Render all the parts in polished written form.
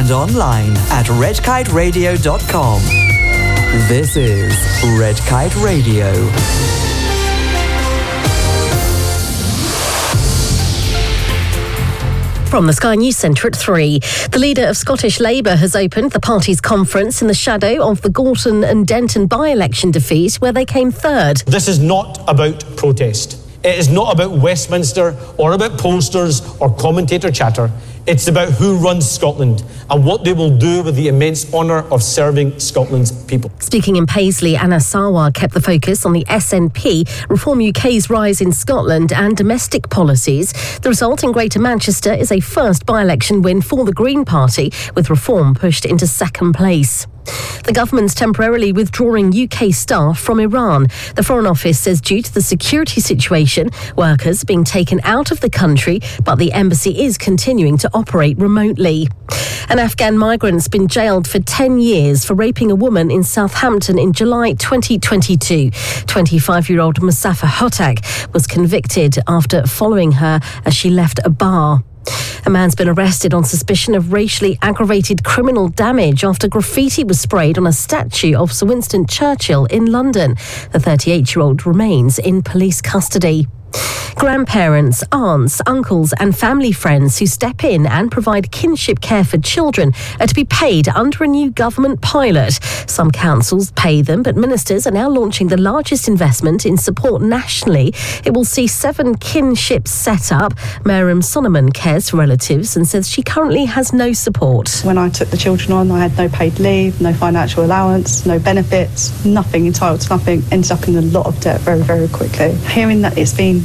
and online at redkiteradio.com. This is Red Kite Radio. From the Sky News Centre at 3. The leader of Scottish Labour has opened the party's conference in the shadow of the Gorton and Denton by-election defeat, where they came third. This is not about protest. It is not about Westminster or about posters or commentator chatter. It's about who runs Scotland and what they will do with the immense honour of serving Scotland's people. Speaking in Paisley, Anna Sarwar kept the focus on the SNP, Reform UK's rise in Scotland and domestic policies. The result in Greater Manchester is a first by-election win for the Green Party, with Reform pushed into second place. The government's temporarily withdrawing UK staff from Iran. The Foreign Office says due to the security situation, workers are being taken out of the country, but the embassy is continuing to operate remotely. An Afghan migrant's been jailed for 10 years for raping a woman in Southampton in July 2022. 25-year-old Musafa Hotak was convicted after following her as she left a bar. A man's been arrested on suspicion of racially aggravated criminal damage after graffiti was sprayed on a statue of Sir Winston Churchill in London. The 38-year-old remains in police custody. Grandparents, aunts, uncles and family friends who step in and provide kinship care for children are to be paid under a new government pilot. Some councils pay them, but ministers are now launching the largest investment in support nationally. It will see 7 kinships set up. Miriam Sonneman cares for relatives and says she currently has no support. When I took the children on, I had no paid leave, no financial allowance, no benefits, nothing, entitled to nothing. Ended up in a lot of debt very, very quickly. Hearing that it's been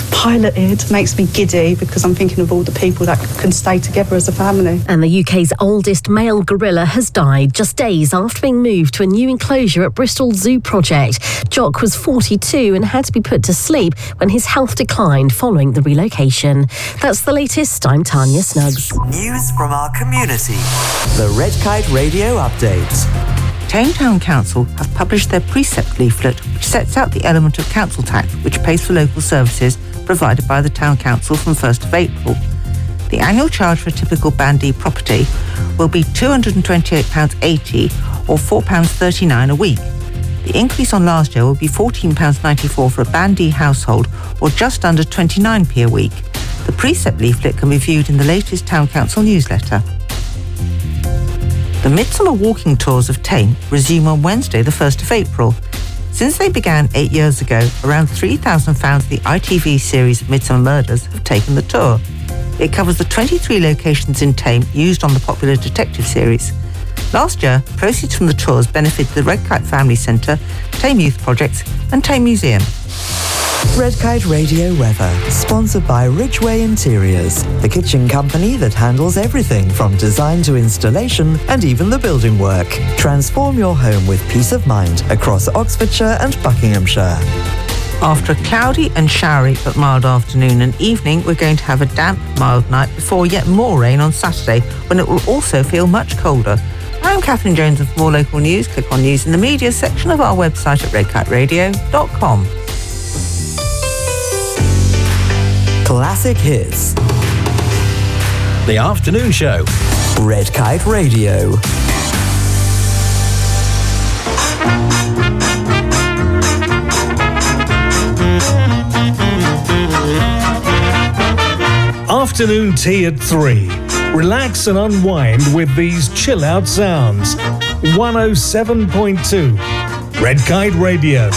piloted makes me giddy because I'm thinking of all the people that can stay together as a family. And the UK's oldest male gorilla has died just days after being moved to a new enclosure at Bristol Zoo Project. Jock was 42 and had to be put to sleep when his health declined following the relocation. That's the latest. I'm Tanya Snuggs. News from our community. The Red Kite Radio Update. Tame Town Council have published their precept leaflet, which sets out the element of council tax which pays for local services provided by the Town Council from 1st of April. The annual charge for a typical Band D property will be £228.80 or £4.39 a week. The increase on last year will be £14.94 for a Band D household or just under 29p a week. The precept leaflet can be viewed in the latest Town Council newsletter. The Midsummer Walking Tours of Thame resume on Wednesday, the 1st of April. Since they began 8 years ago, around 3,000 fans of the ITV series Midsummer Murders have taken the tour. It covers the 23 locations in Thame used on the popular detective series. Last year, proceeds from the tours benefited the Red Kite Family Centre, Thame Youth Projects and Thame Museum. Red Kite Radio weather, sponsored by Ridgeway Interiors, the kitchen company that handles everything from design to installation and even the building work. Transform your home with peace of mind across Oxfordshire and Buckinghamshire. After a cloudy and showery but mild afternoon and evening, we're going to have a damp, mild night before yet more rain on Saturday, when it will also feel much colder. I'm Catherine Jones, and for more local news, click on News in the Media section of our website at redkiteradio.com. Classic hits. The afternoon show. Red Kite Radio. Afternoon tea at 3. Relax and unwind with these chill out sounds. 107.2 Red Kite Radio.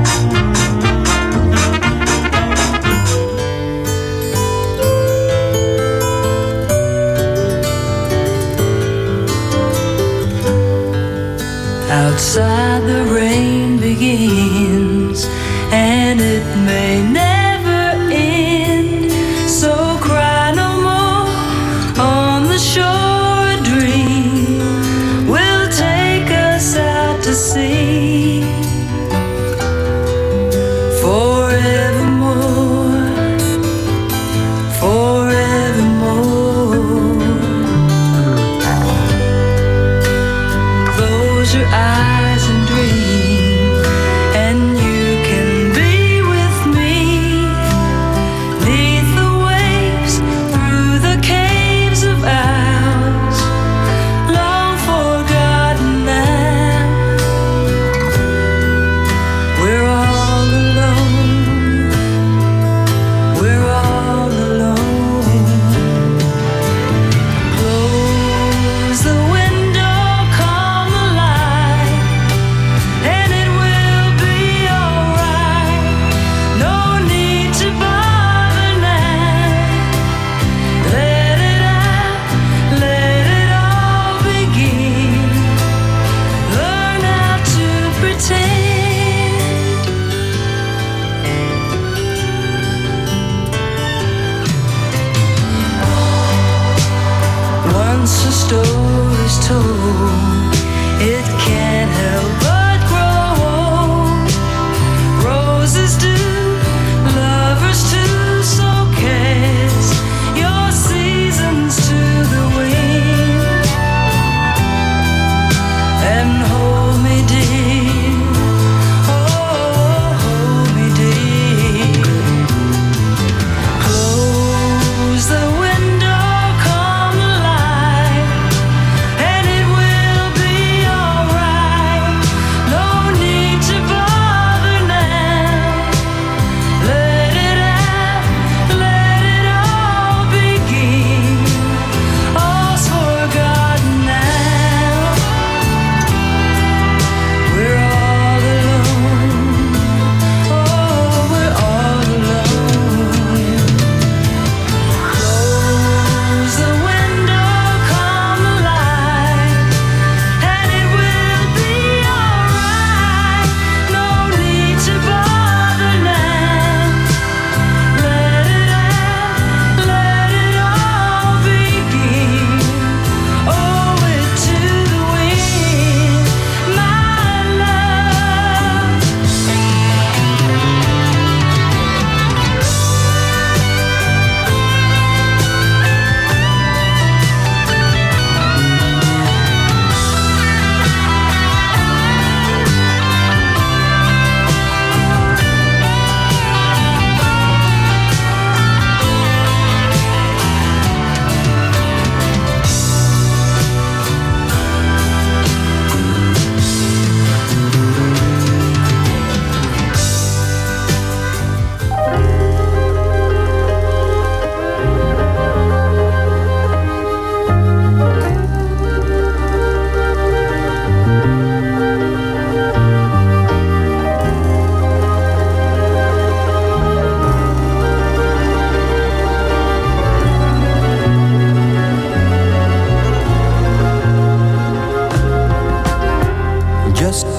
Outside the rain begins, and it may never end. So cry no more on the shore. A dream will take us out to sea forevermore, forevermore. Close your eyes and dream, and you can be with me. 'Neath the waves, through the caves of ours,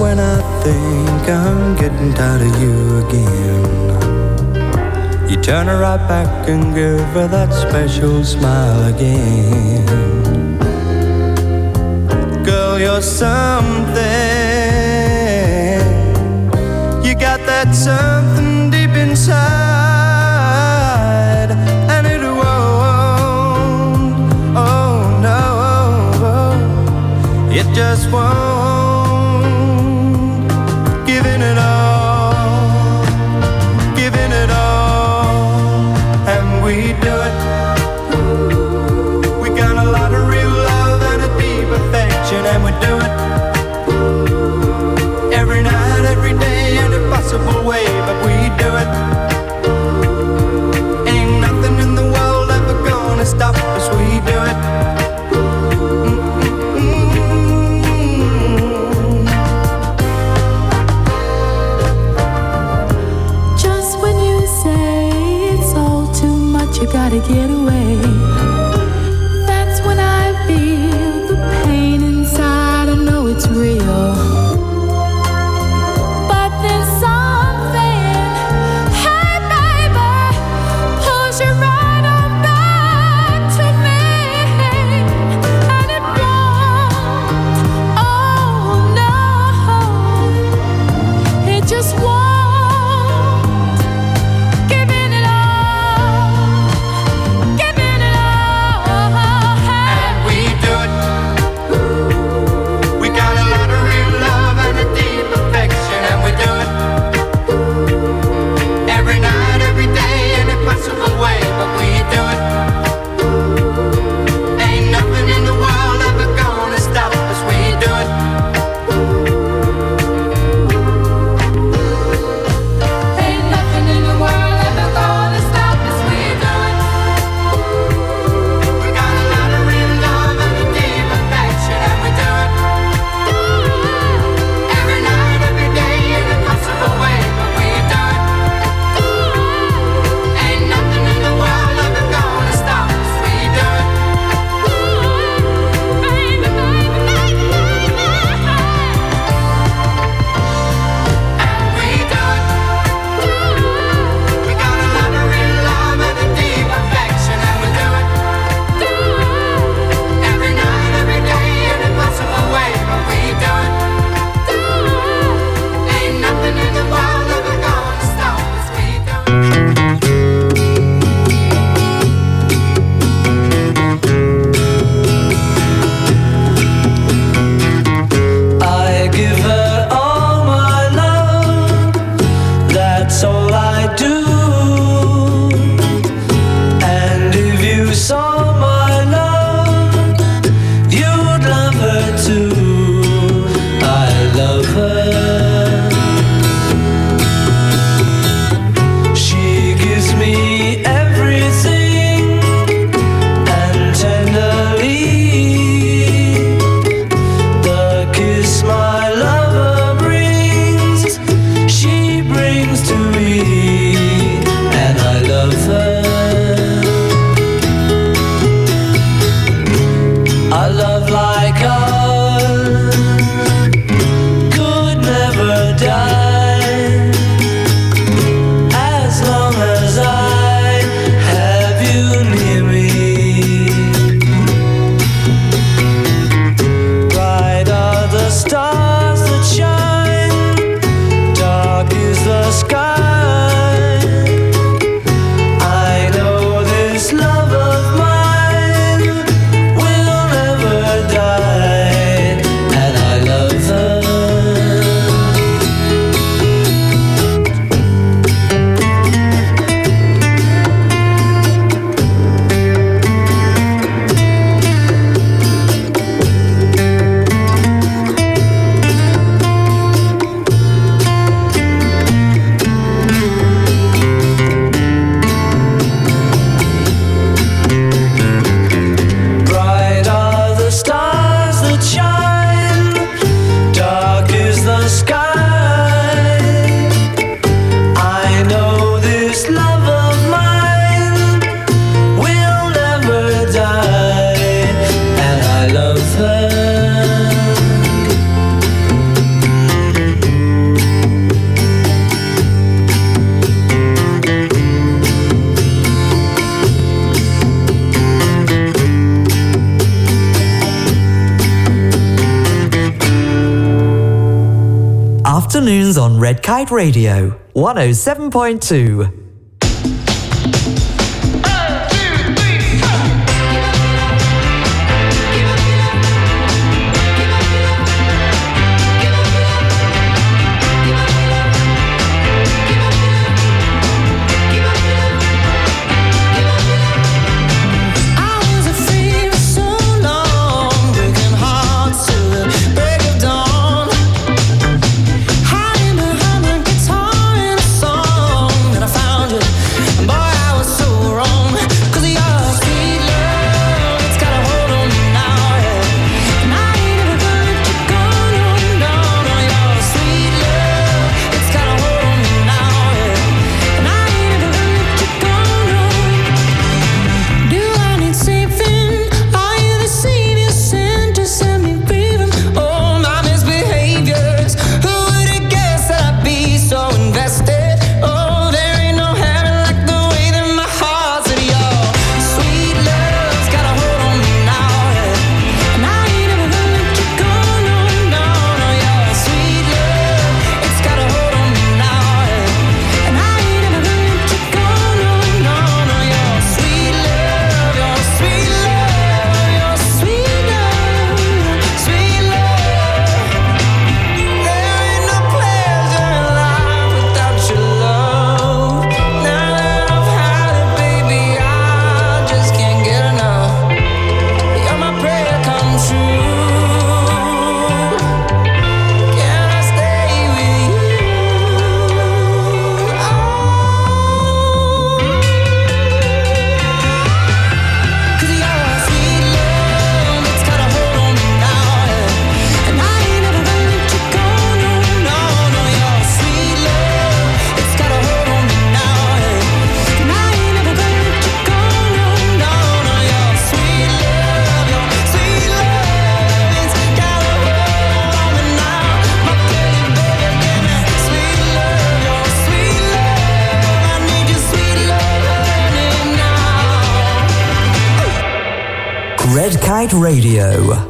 when I think I'm getting tired of you again. You turn her right back and give her that special smile again. Girl, you're something. You got that something deep inside, and it won't, oh no, it just won't. Giving it all, giving it all, and we do it. We got a lot of real love and a deep affection, and we do it every night, every day, in a possible way, but we do it. Ain't nothing in the world ever gonna stop us, we do it. Just when you say it's all too much, you gotta get away. That's when I feel the pain inside. I know Afternoons on Red Kite Radio, 107.2. Red Kite Radio.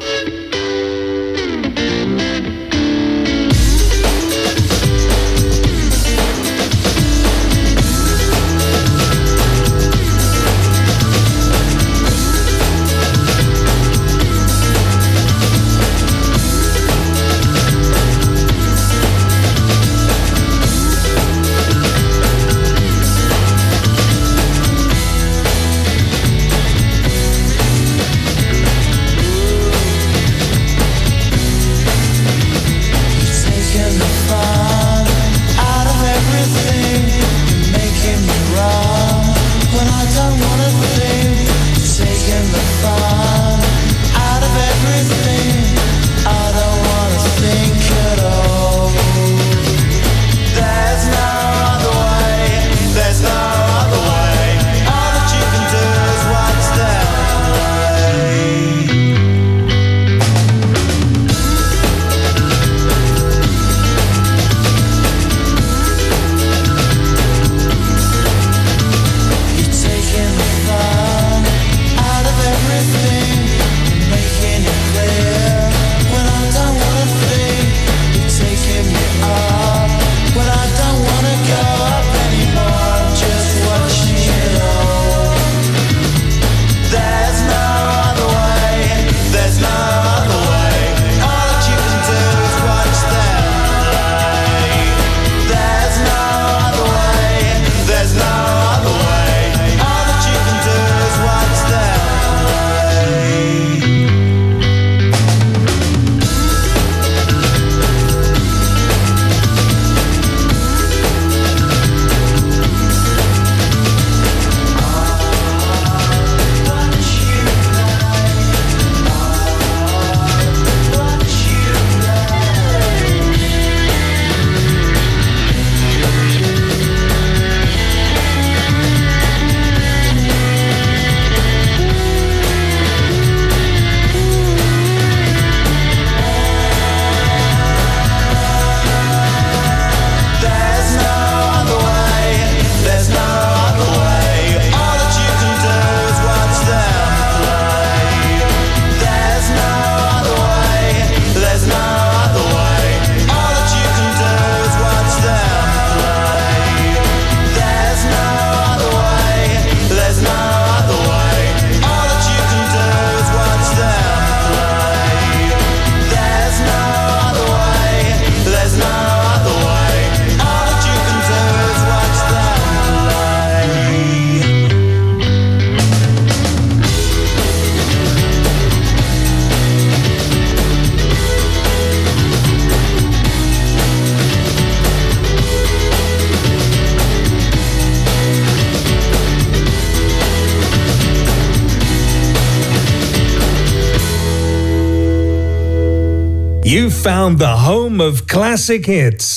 You found the home of classic hits,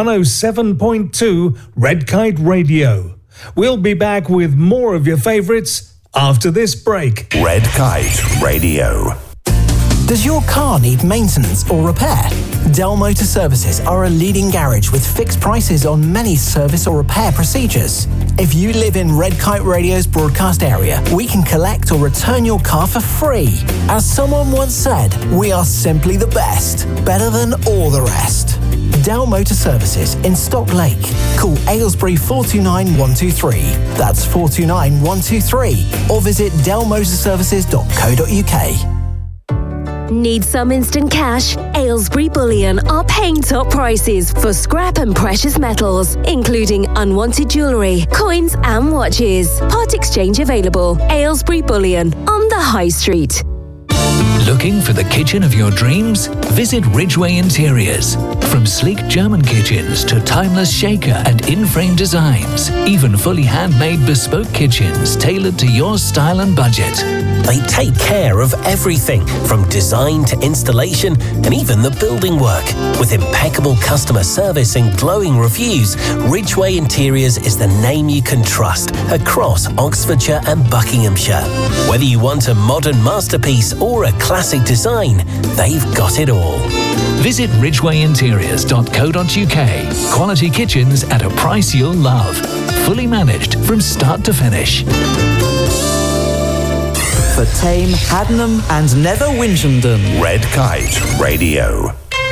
107.2 Red Kite Radio. We'll be back with more of your favourites after this break. Red Kite Radio. Does your car need maintenance or repair? Dell Motor Services are a leading garage with fixed prices on many service or repair procedures. If you live in Red Kite Radio's broadcast area, we can collect or return your car for free. As someone once said, we are simply the best, better than all the rest. Dell Motor Services in Stock Lake. Call Aylesbury 429 123. That's 429 123. Or visit dellmotorservices.co.uk. Need some instant cash? Aylesbury Bullion are paying top prices for scrap and precious metals, including unwanted jewellery, coins and watches. Part exchange available. Aylesbury Bullion on the High Street. Looking for the kitchen of your dreams? Visit Ridgeway Interiors. From sleek German kitchens to timeless shaker and in-frame designs, even fully handmade bespoke kitchens tailored to your style and budget. They take care of everything, from design to installation and even the building work. With impeccable customer service and glowing reviews, Ridgeway Interiors is the name you can trust across Oxfordshire and Buckinghamshire. Whether you want a modern masterpiece or a classic design, they've got it all. Visit ridgwayinteriors.co.uk. Quality kitchens at a price you'll love. Fully managed from start to finish. For Tame, Haddenham and Nether Winchendon. Red Kite Radio.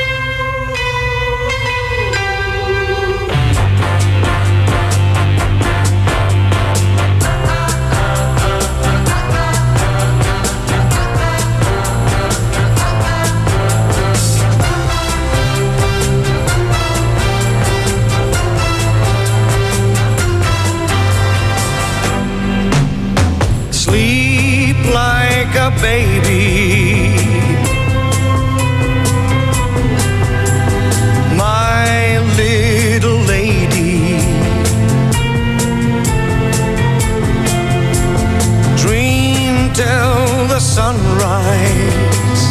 Like a baby, my little lady. Dream till the sunrise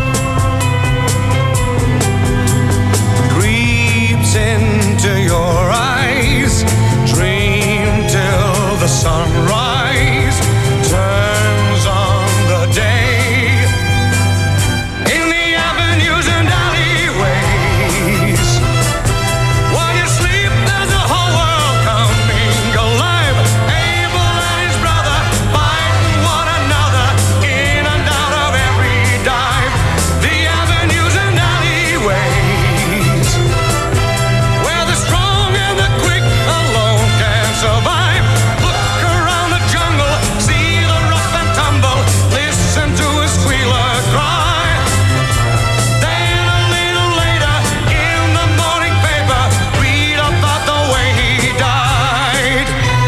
creeps into your eyes. Dream till the sunrise turns on the day in the avenues and alleyways. While you sleep, there's a whole world coming alive. Abel and his brother fighting one another in and out of every dive. The avenues and alleyways, where the strong and the quick alone can survive. Look around the jungle, see the rough and tumble, listen to a squealer cry. Then a little later in the morning paper, read about the way he died.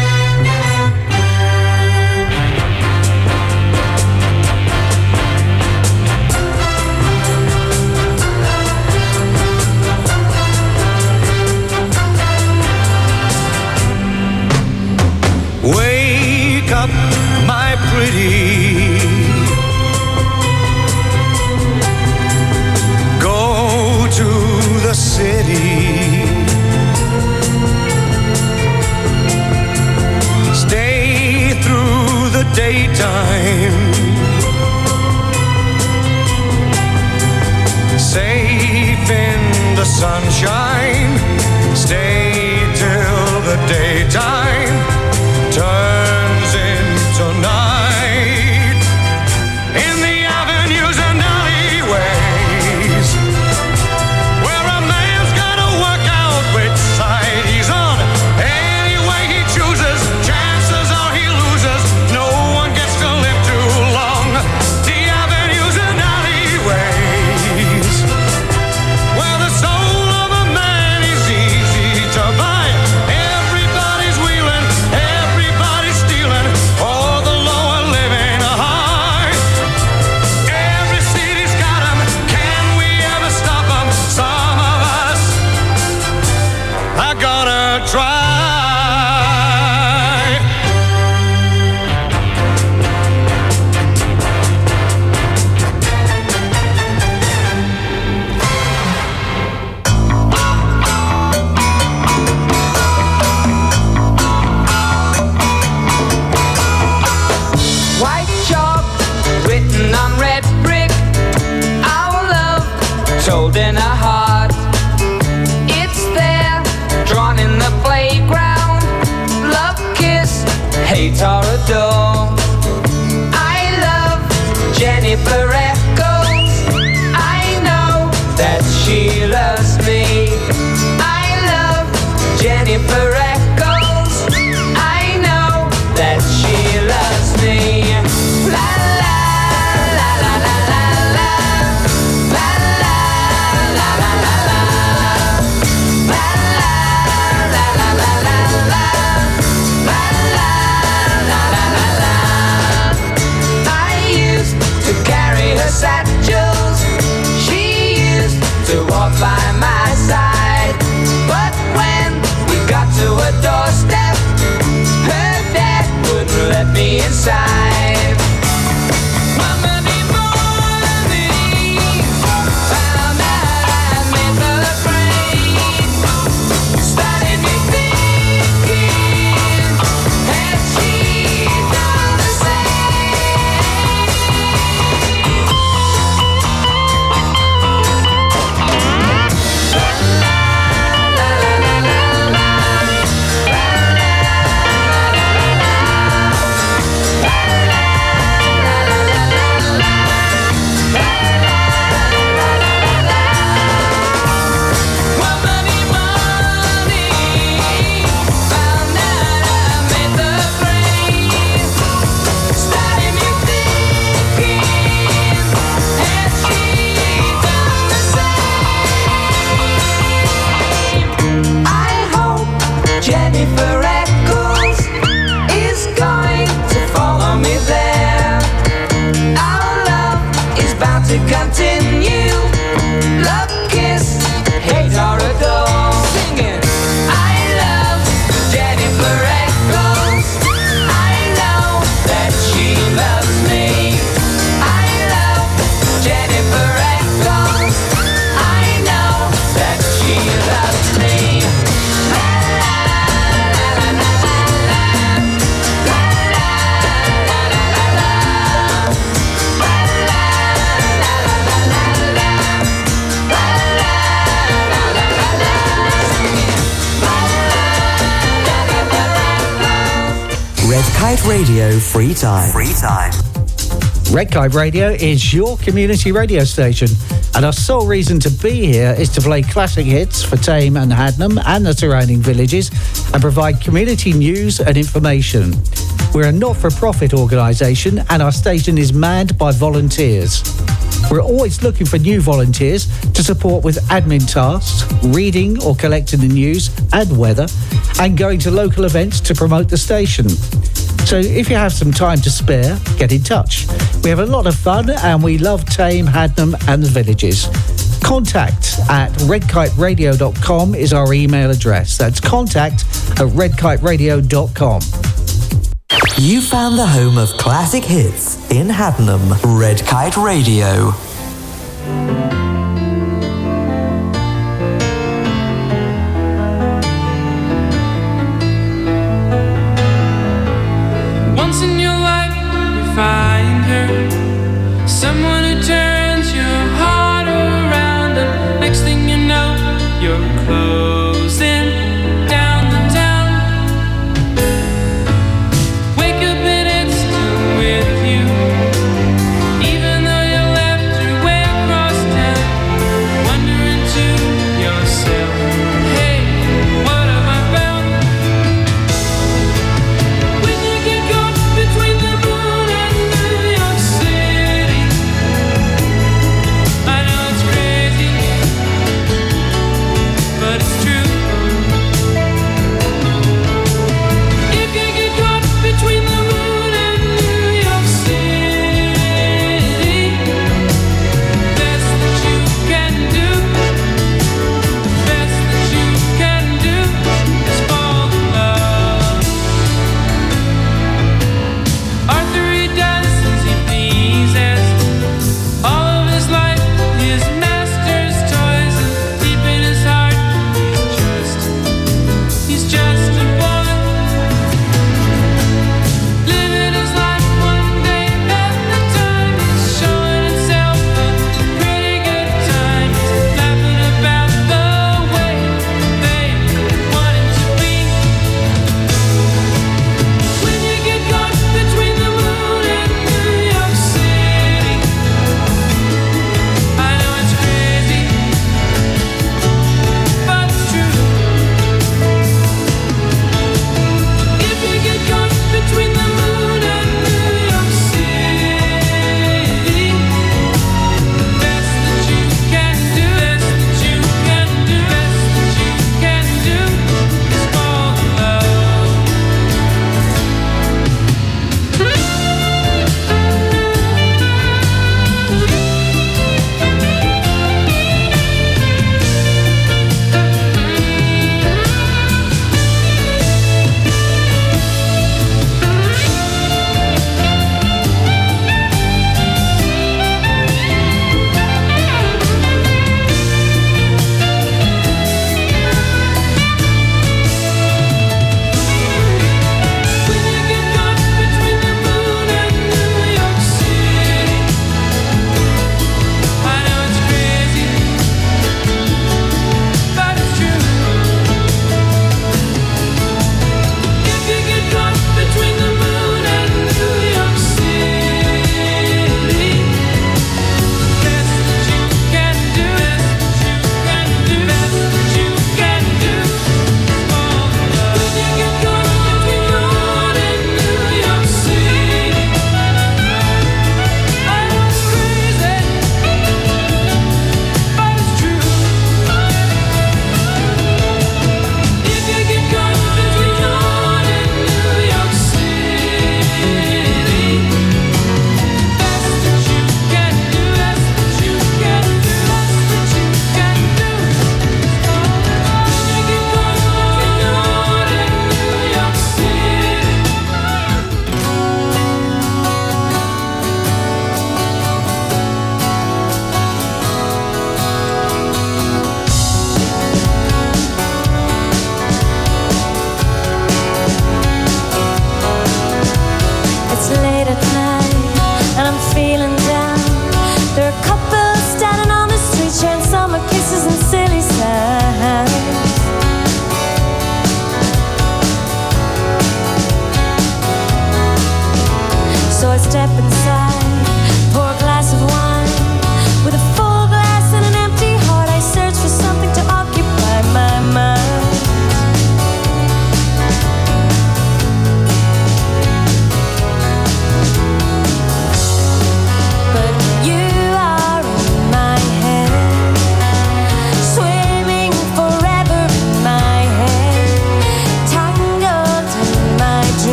Wake up, my pretty. Go to the city. Stay through the daytime. Safe in the sunshine. Stay till the daytime turns into night. In the avenues and alleyways, where a man's gotta work out which side he's on. Any way he chooses, chances are he loses. No one gets to live too long. The avenues and alleyways, where the soul of a man is easy to buy. Everybody's weak within her heart. It's there, drawn in the playground. Love, kiss, hate or adore. I love Jennifer Echoes. I know that she loves me. I love Jennifer Echoes. I know that she loves me. La la la la la la la. La la la la la la. La la la la la la la. La la la la la la. I used to carry her satchels. She used to walk by my side. But when we got to her doorstep, her dad wouldn't let me inside. Monday morning, found out I made the grade. Started me thinking, had she done the Jennifer Echoes is going to follow me there. Our love is bound to continue. Love, kiss, hate or adore. Singing, I love Jennifer Echoes. I know that she loves me. I love Jennifer Echoes. I know that she loves me. Red Kite Radio Free Time. Free Time. Red Kite Radio is your community radio station, and our sole reason to be here is to play classic hits for Tame and Hadnam and the surrounding villages and provide community news and information. We're a not-for-profit organisation and our station is manned by volunteers. We're always looking for new volunteers to support with admin tasks, reading or collecting the news and weather, and going to local events to promote the station. So if you have some time to spare, get in touch. We have a lot of fun and we love Tame, Hadnam and the villages. Contact at redkiteradio.com is our email address. That's contact@redkiteradio.com. You found the home of classic hits in Hadnam. Red Kite Radio. Once in your life you find her, someone who turns your heart around, and next thing you know you're closing down the town. Wake up and it's still with you, even though you left your way across town.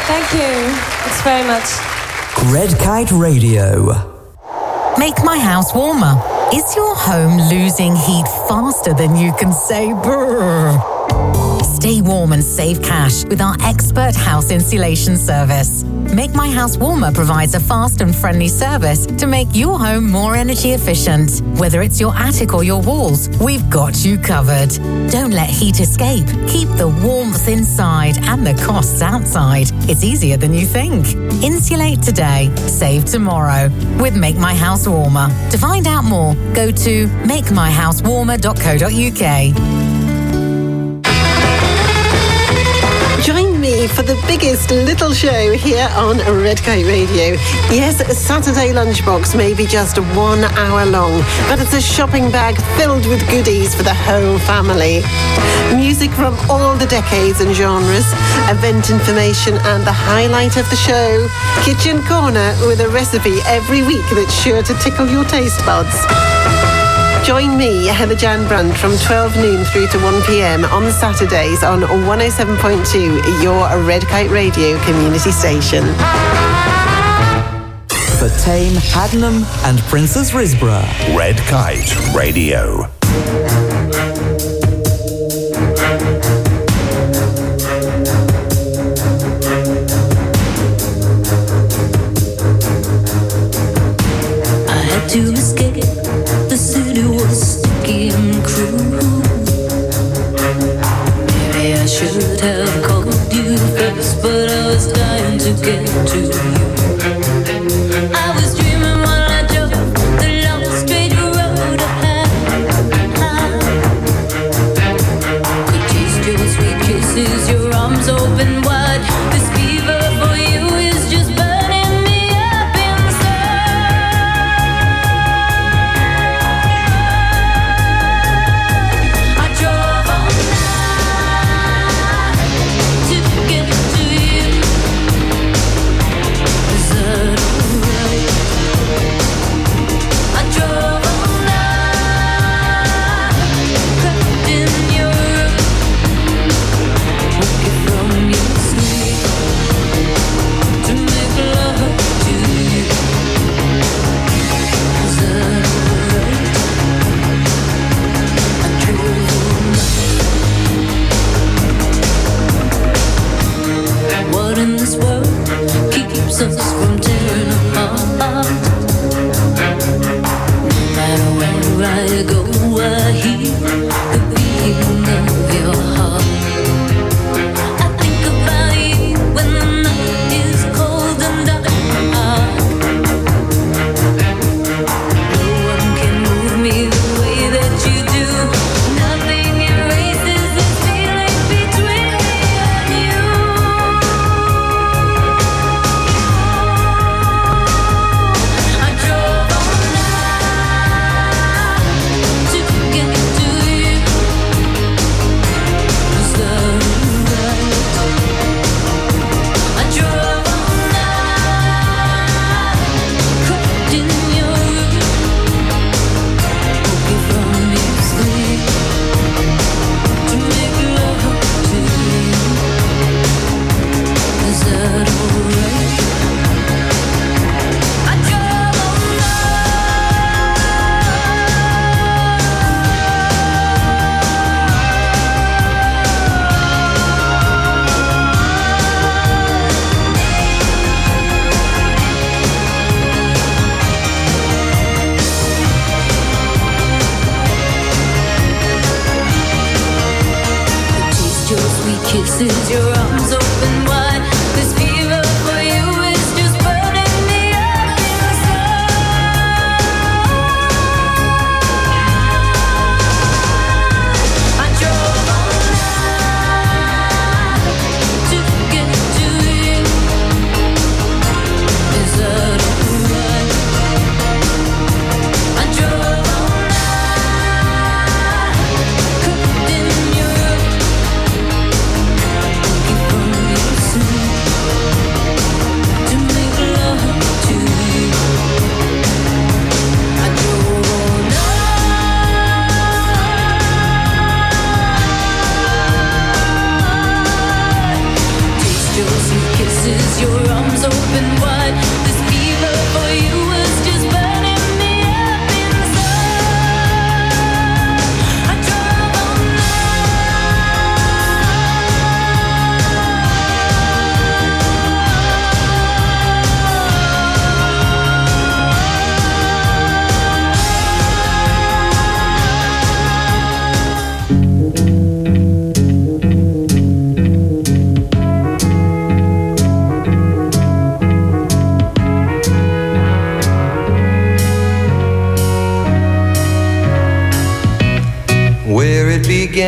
Thank you. Thanks very much. Red Kite Radio. Make my house warmer. Is your home losing heat faster than you can say brrr? Stay warm and save cash with our expert house insulation service. Make My House Warmer provides a fast and friendly service to make your home more energy efficient. Whether it's your attic or your walls, we've got you covered. Don't let heat escape. Keep the warmth inside and the costs outside. It's easier than you think. Insulate today, save tomorrow with Make My House Warmer. To find out more, go to makemyhousewarmer.co.uk. Join me for the biggest little show here on Red Kite Radio. Yes, Saturday Lunchbox may be just 1 hour long, but it's a shopping bag filled with goodies for the whole family. Music from all the decades and genres, event information and the highlight of the show, Kitchen Corner with a recipe every week that's sure to tickle your taste buds. Join me, Heather Jan Brunt, from 12 noon through to 1 p.m. on Saturdays on 107.2, your Red Kite Radio community station. For Tame, Haddenham and Princess Risborough. Red Kite Radio. I had to escape. The city was sticky and cruel. Maybe I should have called you first, but I was dying to get to you. I was dreaming while I drove the long straight road ahead. Could taste your sweet kisses, your arms open wide. This fever for you is just burning me up inside. I drove all night to get to you. Is that alright? I drove all night, crept in your room, woke you from your sleep to make love to you. Is that alright? I drove all night. What in this world keeps us from tearing apart? No matter where I go, I hear the beating of your heart. I think about you when the night is cold and dark. No one can move me the way that you do. Nothing erases this feeling between me and you. I drove all night to get to you. Is that right? I drove all night, crept in your room, woke you from your sleep to make love to you. Is that alright? I drove all taste your sweet kisses, your arms open wide. This fever for you is just burning me up inside. I drove all night to get to you. Is that alright? I drove all night, crept in your room, woke you from your sleep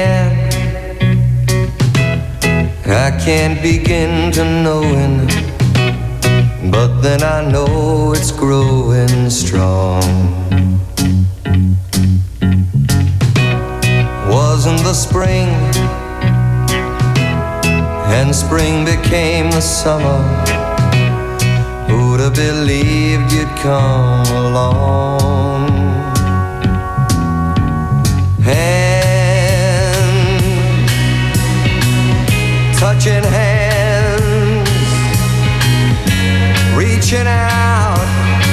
began. I can't begin to knowing, but then I know it's growing strong. Wasn't the spring, and spring became the summer. Who'd have believed you'd come along? Hands, touching hands, reaching out,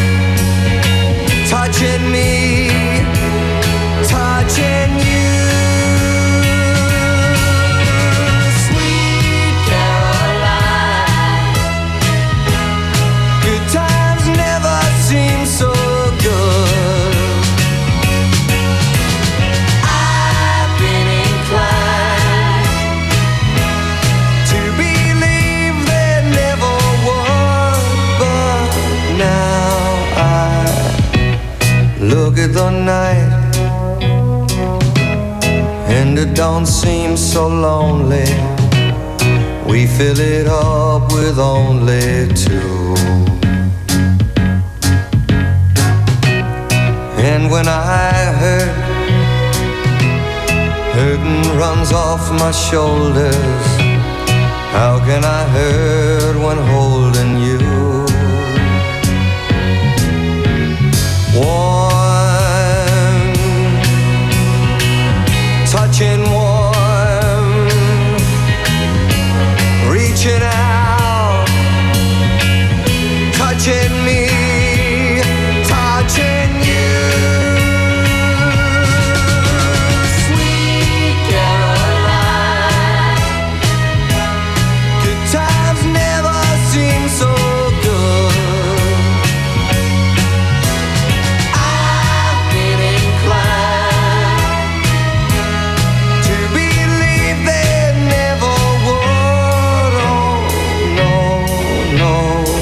touching me, touching you. Sweet Caroline, good times never seem so good. I've been inclined to believe there never was, but now I look at the night and it don't seem so lonely. We fill it up with only two. And when I hurt, hurting runs off my shoulders. How can I hurt when holding you? Warm, touching warm, reaching out, touching me, touching you. Sweet Caroline, good times never seem so good. I've been inclined to believe there never would. Oh, no, no.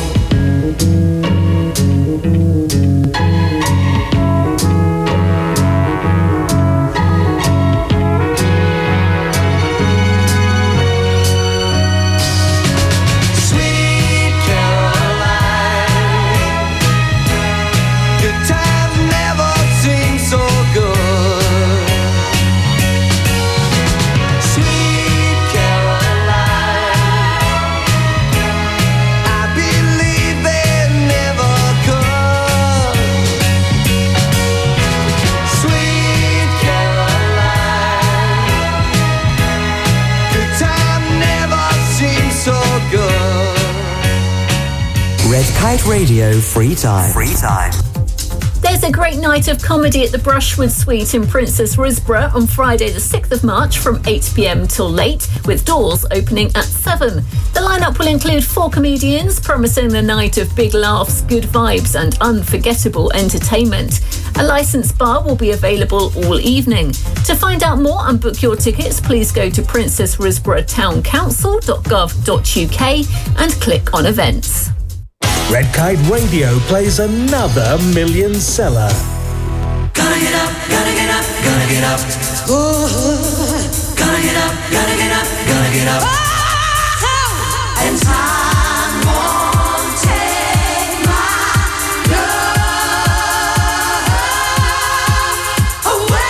Sweet Caroline, good times never seem so good. Sweet Caroline, I believe they never could. Sweet Caroline, good time never seems so good. Red Kite Radio Free Time. Free Time. There's a great night of comedy at the Brushwood Suite in Princess Risborough on Friday the 6th of March from 8 p.m. till late, with doors opening at 7. The lineup will include 4 comedians, promising a night of big laughs, good vibes and unforgettable entertainment. A licensed bar will be available all evening. To find out more and book your tickets, please go to princessrisboroughtown.council.gov.uk and click on events. Red Kite Radio plays another million seller. Gonna get up, gonna get up, gonna get up. Ooh. Gonna get up, gonna get up, gonna get up. Oh! And time won't take my love away.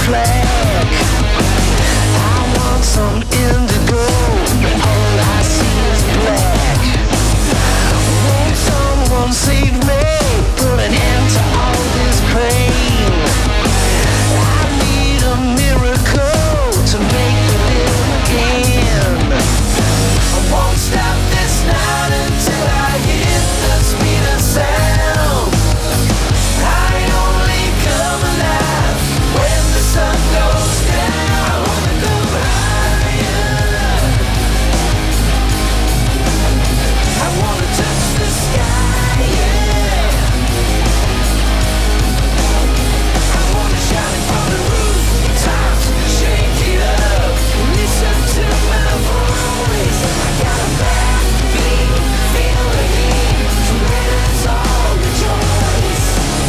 black. I want some indigo, but all I see is black. Won't someone save me? Put an end to all this pain. I need a miracle to make me live again. I won't stop this night until I hit the speed of sound. I only come alive when the sun goes down. I wanna go higher. I wanna touch the sky, yeah. I wanna shout it from the rooftops, shake it up, listen to my voice. I got a backbeat, feel the heat, let's all rejoice.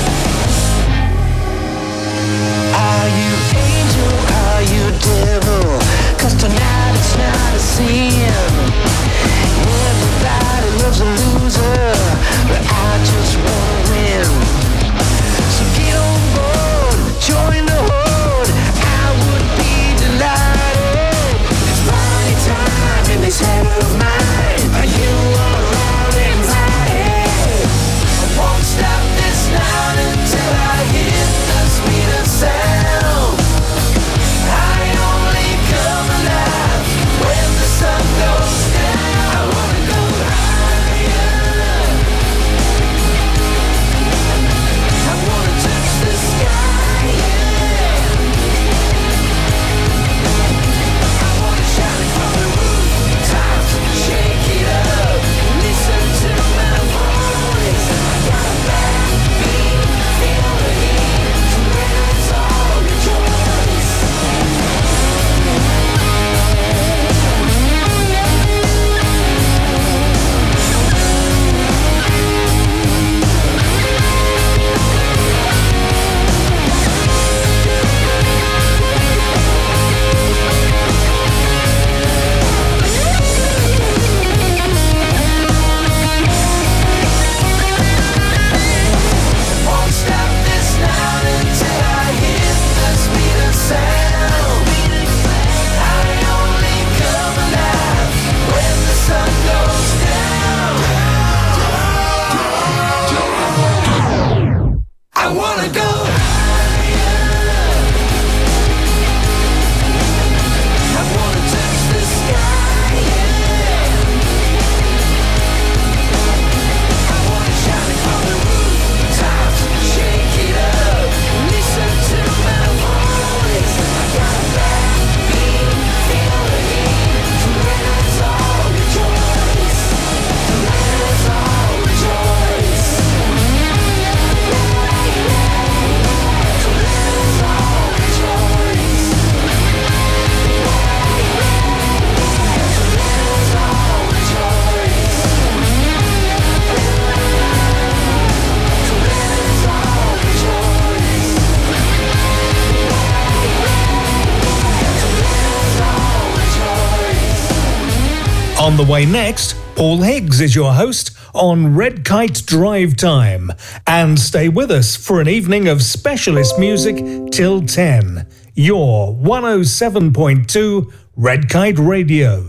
Are you angel, are you devil? 'Cause tonight it's not a sin. Everybody loves a loser, but I just wanna win. So get on board, join the horde. I would be delighted. It's party time in this head of mine. Are you around inside? I won't stop this night until I hit the speed of sound. I only come alive when the sun goes down. I wanna go higher. I wanna touch the sky, yeah. I wanna shout it from the rooftops, shake it up, listen to my voice. I got a backbeat, feel the heat, let's all rejoice. Won't stop this night until I hit the speed of sound. I only come alive when the sun goes down. I wanna go higher. I wanna touch the sky, yeah. I wanna shout it from the rooftops, shake it up, listen to my voice. I got a backbeat, feel the heat, let's all rejoice. Let's all rejoice. On the way next, Paul Higgs is your host on Red Kite Drive Time. And stay with us for an evening of specialist music till 10. Your 107.2 Red Kite Radio.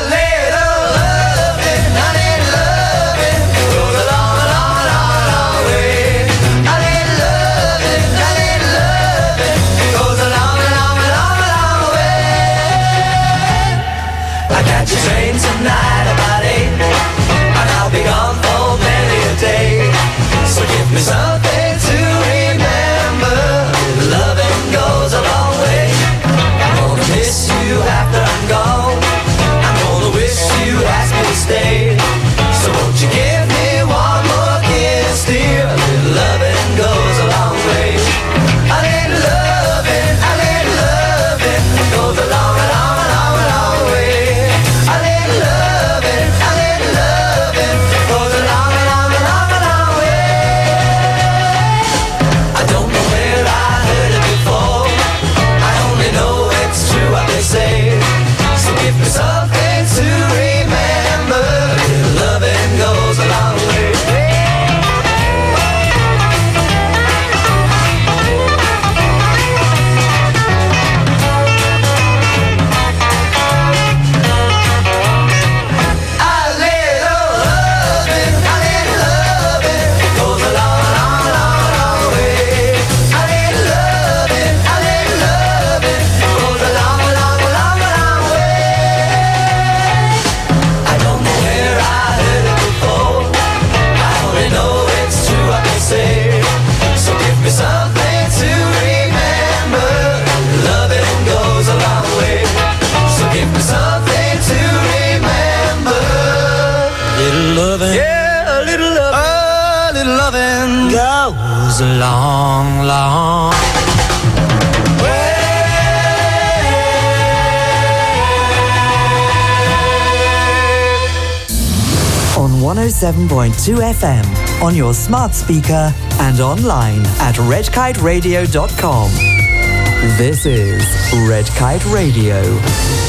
Train tonight about 8, and I'll be gone for many a day. So give me something to remember. Loving goes a long way. I'm gonna miss you after I'm gone. I'm was a long, long On 107.2 FM, on your smart speaker and online at redkiteradio.com. This is Red Kite Radio.